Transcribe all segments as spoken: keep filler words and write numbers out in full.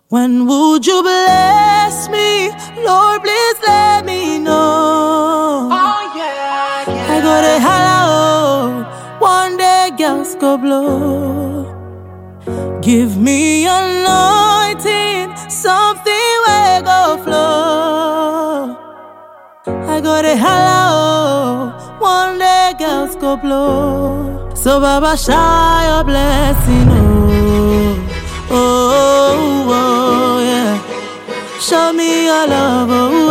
When would you bless me? Lord, please let me know. Oh yeah, yeah. I go to hello, one day girls go blow. Give me anointing, something will go flow. I go to hello, one day girls go blow. So Baba, shower your blessing, oh, oh, oh, yeah. Show me your love, oh,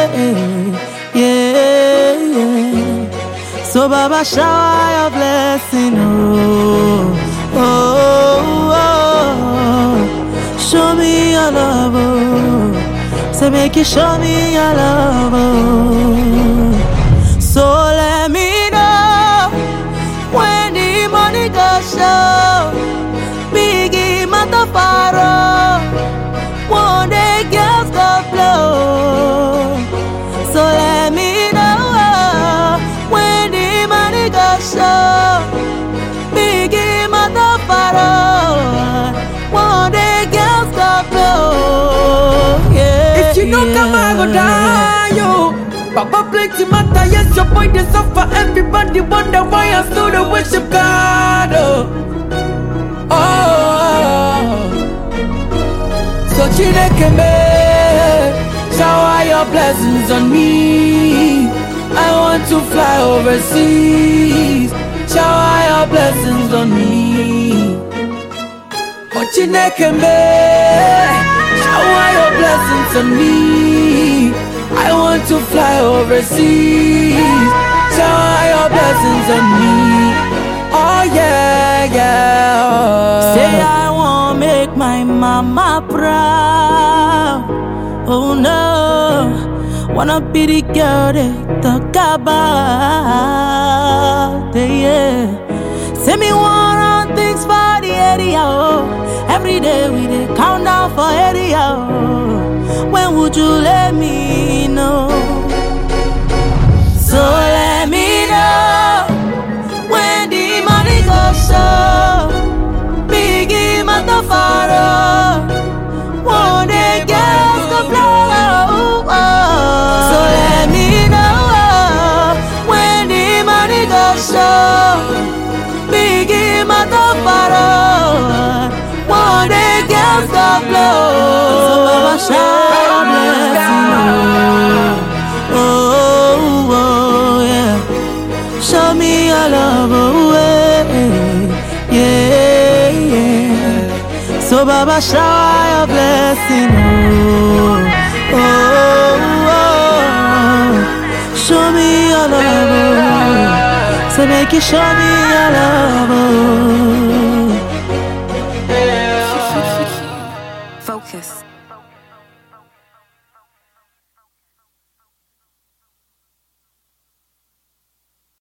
yeah, yeah. So Baba, shower your blessing, oh, oh, oh. Show me your love, oh. So make you show me your love, oh. So let me know when the money goes show. Biggie Matafaro, one day girls go blow. So let me know when the money goes show. Biggie Matafaro, one day girls go blow. Yeah, If you don't yeah. come, I go die, yo. Papa plenty matter, yes, your boy they suffer. Everybody wonder why I still the worship God. Oh, oh. So Chineke me, shower your blessings on me. I want to fly overseas. Shower your blessings on me. Oh Chineke me, shower your blessings on me. I want to fly overseas. Shower your blessings on me. Oh yeah, yeah. Say I want make my mama proud. Oh no, wanna be the girl they talk about. Yeah. Say me want run things for the area. Oh. Every day we dey count down for area. Oh. When would you let me know? So let me know when the money goes show. Biggie Matafaro, one day girls go blow. So let me know when the money goes show. Biggie Matafaro, one day girls go blow. So Baba, shower your blessing, oh, oh, oh, yeah. Show me your love, oh, yeah, yeah. So Baba, shower your blessing, oh, oh, oh. Show me your love, oh. So make you show me your love, oh.